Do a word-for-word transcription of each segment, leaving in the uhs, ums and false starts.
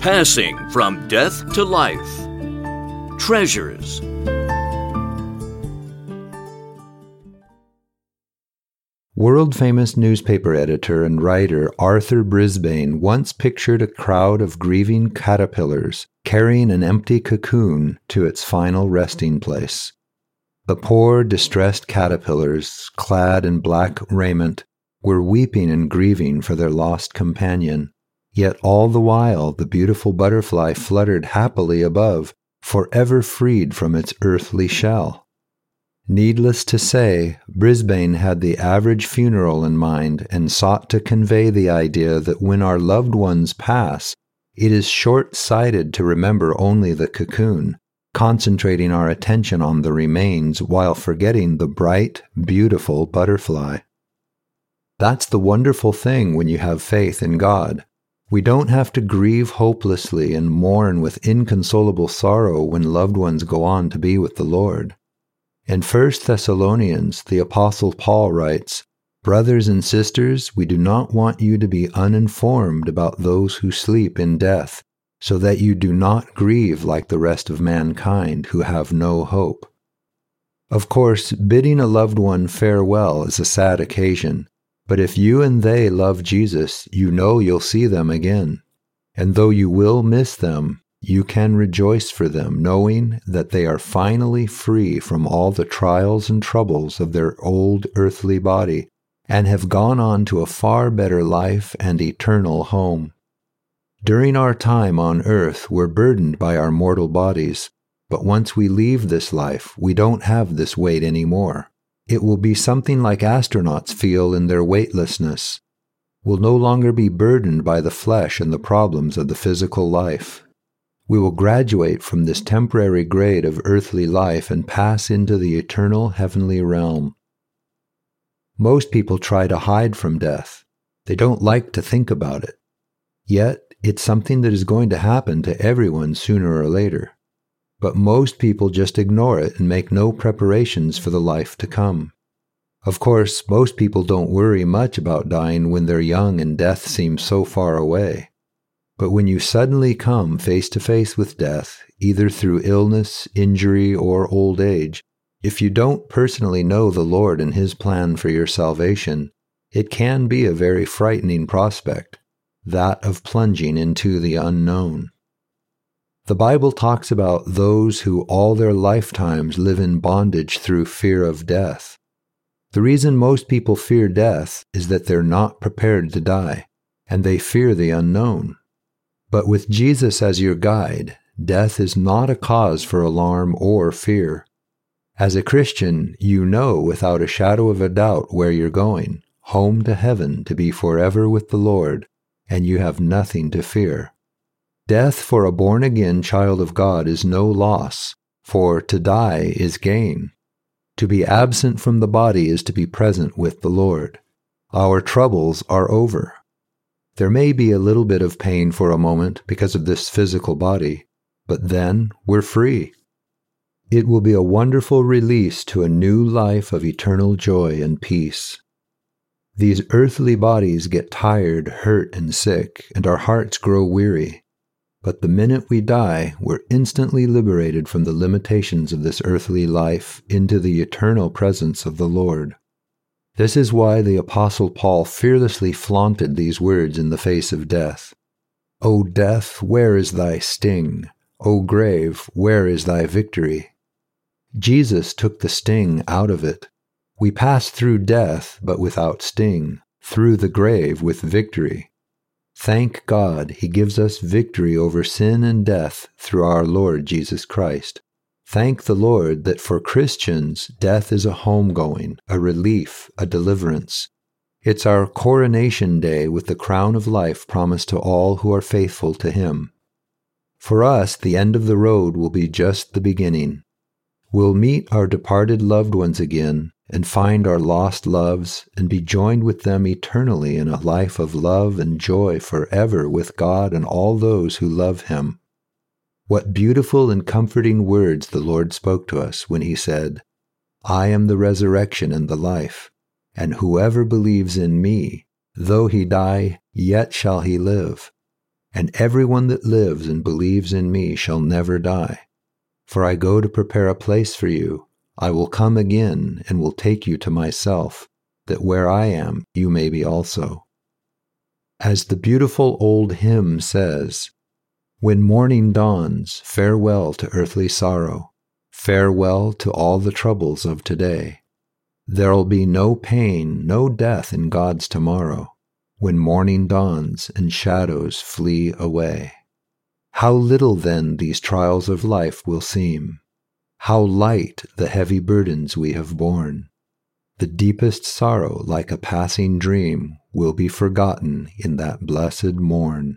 Passing from death to life. Treasures. World-famous newspaper editor and writer Arthur Brisbane once pictured a crowd of grieving caterpillars carrying an empty cocoon to its final resting place. The poor, distressed caterpillars, clad in black raiment, were weeping and grieving for their lost companion. Yet all the while the beautiful butterfly fluttered happily above, forever freed from its earthly shell. Needless to say, Brisbane had the average funeral in mind and sought to convey the idea that when our loved ones pass, it is short-sighted to remember only the cocoon, concentrating our attention on the remains while forgetting the bright, beautiful butterfly. That's the wonderful thing when you have faith in God. We don't have to grieve hopelessly and mourn with inconsolable sorrow when loved ones go on to be with the Lord. In First Thessalonians, the Apostle Paul writes, "Brothers and sisters, we do not want you to be uninformed about those who sleep in death, so that you do not grieve like the rest of mankind who have no hope." Of course, bidding a loved one farewell is a sad occasion, but if you and they love Jesus, you know you'll see them again. And though you will miss them, you can rejoice for them, knowing that they are finally free from all the trials and troubles of their old earthly body, and have gone on to a far better life and eternal home. During our time on earth, we're burdened by our mortal bodies, but once we leave this life, we don't have this weight anymore. It will be something like astronauts feel in their weightlessness. We'll no longer be burdened by the flesh and the problems of the physical life. We will graduate from this temporary grade of earthly life and pass into the eternal heavenly realm. Most people try to hide from death. They don't like to think about it. Yet, it's something that is going to happen to everyone sooner or later. But most people just ignore it and make no preparations for the life to come. Of course, most people don't worry much about dying when they're young and death seems so far away. But when you suddenly come face to face with death, either through illness, injury, or old age, if you don't personally know the Lord and His plan for your salvation, it can be a very frightening prospect, that of plunging into the unknown. The Bible talks about those who all their lifetimes live in bondage through fear of death. The reason most people fear death is that they're not prepared to die, and they fear the unknown. But with Jesus as your guide, death is not a cause for alarm or fear. As a Christian, you know without a shadow of a doubt where you're going, home to heaven to be forever with the Lord, and you have nothing to fear. Death for a born-again child of God is no loss, for to die is gain. To be absent from the body is to be present with the Lord. Our troubles are over. There may be a little bit of pain for a moment because of this physical body, but then we're free. It will be a wonderful release to a new life of eternal joy and peace. These earthly bodies get tired, hurt, and sick, and our hearts grow weary. But the minute we die, we're instantly liberated from the limitations of this earthly life into the eternal presence of the Lord. This is why the Apostle Paul fearlessly flaunted these words in the face of death. "O death, where is thy sting? O grave, where is thy victory?" Jesus took the sting out of it. We pass through death, but without sting, through the grave with victory. Thank God He gives us victory over sin and death through our Lord Jesus Christ. Thank the Lord that for Christians, death is a homegoing, a relief, a deliverance. It's our coronation day with the crown of life promised to all who are faithful to Him. For us, the end of the road will be just the beginning. We'll meet our departed loved ones again and find our lost loves and be joined with them eternally in a life of love and joy forever with God and all those who love Him. What beautiful and comforting words the Lord spoke to us when He said, "I am the resurrection and the life, and whoever believes in me, though he die, yet shall he live." and everyone that lives and believes in me shall never die. For I go to prepare a place for you. I will come again and will take you to myself, that where I am you may be also. As the beautiful old hymn says, when morning dawns, farewell to earthly sorrow, farewell to all the troubles of today. There'll be no pain, no death in God's tomorrow, when morning dawns and shadows flee away. How little then these trials of life will seem, how light the heavy burdens we have borne. The deepest sorrow, like a passing dream, will be forgotten in that blessed morn.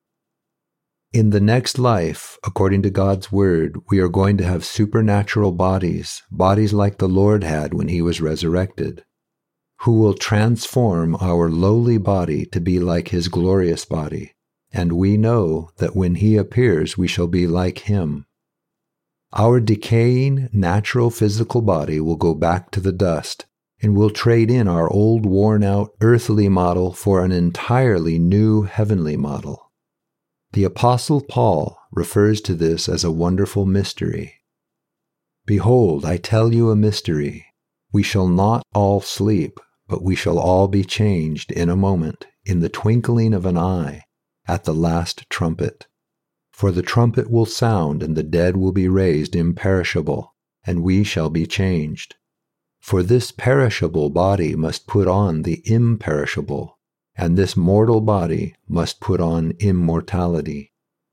In the next life, according to God's word, we are going to have supernatural bodies, bodies like the Lord had when he was resurrected, who will transform our lowly body to be like his glorious body, and we know that when he appears we shall be like him. Our decaying, natural physical body will go back to the dust, and we'll trade in our old worn-out earthly model for an entirely new heavenly model. The Apostle Paul refers to this as a wonderful mystery. Behold, I tell you a mystery. We shall not all sleep, but we shall all be changed in a moment, in the twinkling of an eye, at the last trumpet. For the trumpet will sound, and the dead will be raised imperishable, and we shall be changed. For this perishable body must put on the imperishable, and this mortal body must put on immortality.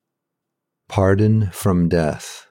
Pardon from death.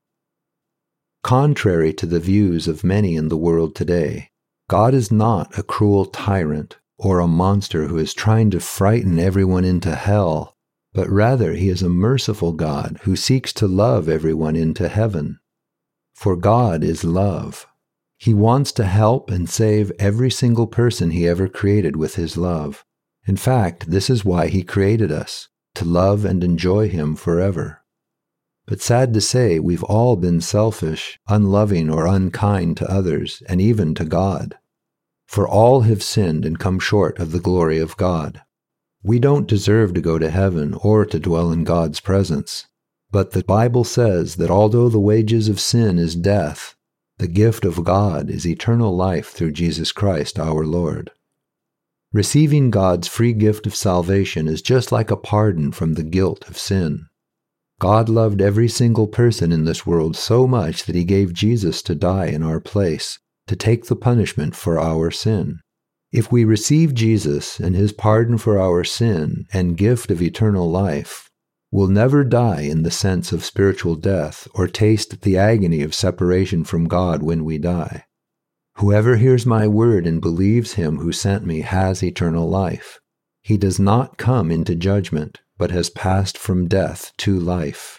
Contrary to the views of many in the world today, God is not a cruel tyrant or a monster who is trying to frighten everyone into hell, but rather he is a merciful God who seeks to love everyone into heaven. For God is love. He wants to help and save every single person he ever created with his love. In fact, this is why he created us, to love and enjoy him forever. But sad to say, we've all been selfish, unloving, or unkind to others, and even to God. For all have sinned and come short of the glory of God. We don't deserve to go to heaven or to dwell in God's presence. But the Bible says that although the wages of sin is death, the gift of God is eternal life through Jesus Christ our Lord. Receiving God's free gift of salvation is just like a pardon from the guilt of sin. God loved every single person in this world so much that he gave Jesus to die in our place, to take the punishment for our sin. If we receive Jesus and his pardon for our sin and gift of eternal life, we'll never die in the sense of spiritual death or taste the agony of separation from God when we die. Whoever hears my word and believes him who sent me has eternal life. He does not come into judgment, but has passed from death to life.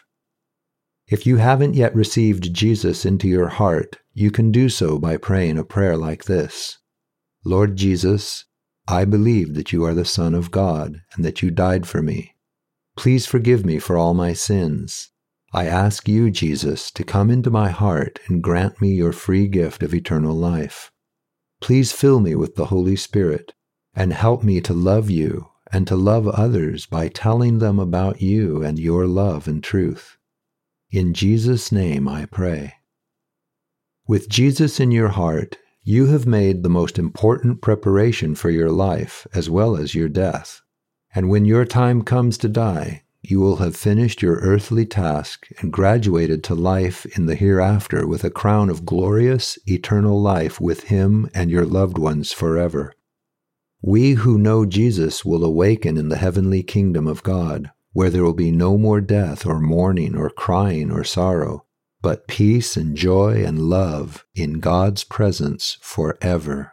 If you haven't yet received Jesus into your heart, you can do so by praying a prayer like this. Lord Jesus, I believe that you are the Son of God and that you died for me. Please forgive me for all my sins. I ask you, Jesus, to come into my heart and grant me your free gift of eternal life. Please fill me with the Holy Spirit and help me to love you and to love others by telling them about you and your love and truth. In Jesus' name I pray. With Jesus in your heart, you have made the most important preparation for your life as well as your death. And when your time comes to die, you will have finished your earthly task and graduated to life in the hereafter with a crown of glorious, eternal life with him and your loved ones forever. We who know Jesus will awaken in the heavenly kingdom of God, where there will be no more death or mourning or crying or sorrow, but peace and joy and love in God's presence forever.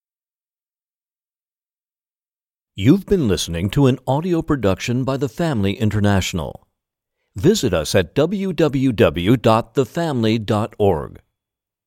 You've been listening to an audio production by The Family International. Visit us at w w w dot the family dot org.